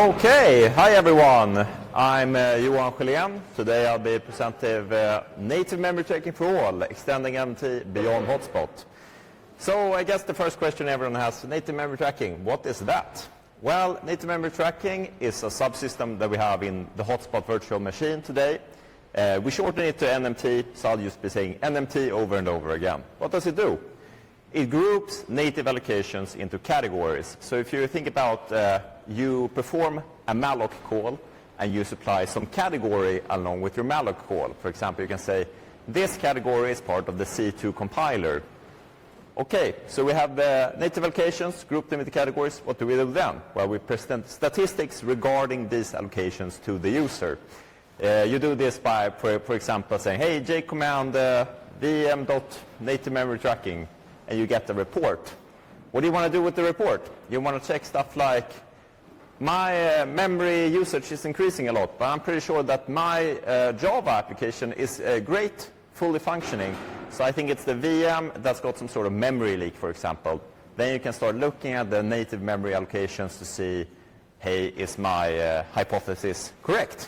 Okay, hi everyone. I'm Johan Sjölén. Today I'll be presenting Native Memory Tracking for All, extending NMT beyond hotspot. So I guess the first question everyone has, Native Memory Tracking, what is that? Well, Native Memory Tracking is a subsystem that we have in the hotspot virtual machine today. We shorten it to NMT, so I'll just be saying NMT over and over again. What does it do? It groups native allocations into categories. So if you think about you perform a malloc call and you supply some category along with your malloc call. For example, you can say, this category is part of the C2 compiler. Okay, so we have the native allocations, group them into categories. What do we do then? Well, we present statistics regarding these allocations to the user. You do this by, for example, saying, hey, jcommand vm.nativememorytracking, and you get the report. What do you want to do with the report? You want to check stuff like, my memory usage is increasing a lot, but I'm pretty sure that my Java application is great, fully functioning. So I think it's the VM that's got some sort of memory leak, for example. Then you can start looking at the native memory allocations to see, hey, is my hypothesis correct?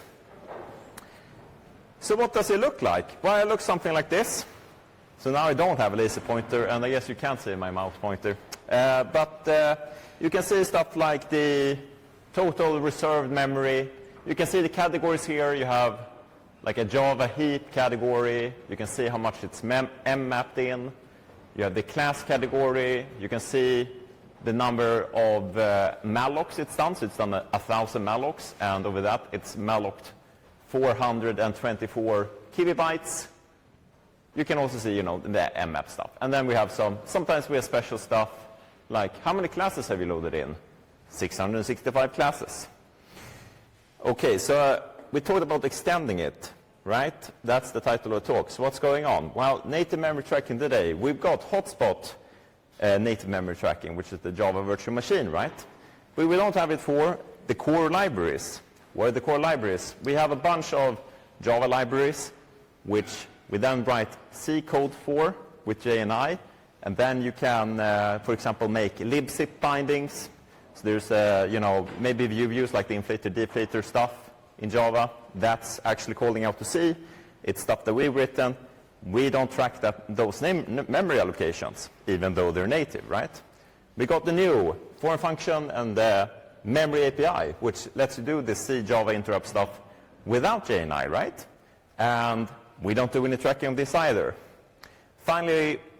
So what does it look like? Well, it looks something like this. So now I don't have a laser pointer, and I guess you can't see my mouse pointer. But you can see stuff like the total reserved memory. You can see the categories here. You have like a Java heap category. You can see how much it's mapped in. You have the class category. You can see the number of mallocs it's done. So it's done 1,000 mallocs, and over that it's malloced 424 kilobytes. You can also see, the mmap stuff. And then we have sometimes we have special stuff like, how many classes have you loaded in? 665 classes. Okay, so we talked about extending it, right? That's the title of the talk. So what's going on? Well, native memory tracking today, we've got hotspot native memory tracking, which is the Java virtual machine, right? But we don't have it for the core libraries. What are the core libraries? We have a bunch of Java libraries, which we then write C code for with JNI, and then you can, for example, make libzip bindings. So there's, maybe you've used like the inflator deflator stuff in Java. That's actually calling out to C. It's stuff that we've written. We don't track those memory allocations, even though they're native, right? We got the new foreign function and the memory API, which lets you do this C Java interrupt stuff without JNI, right? And we don't do any tracking of this either. Finally,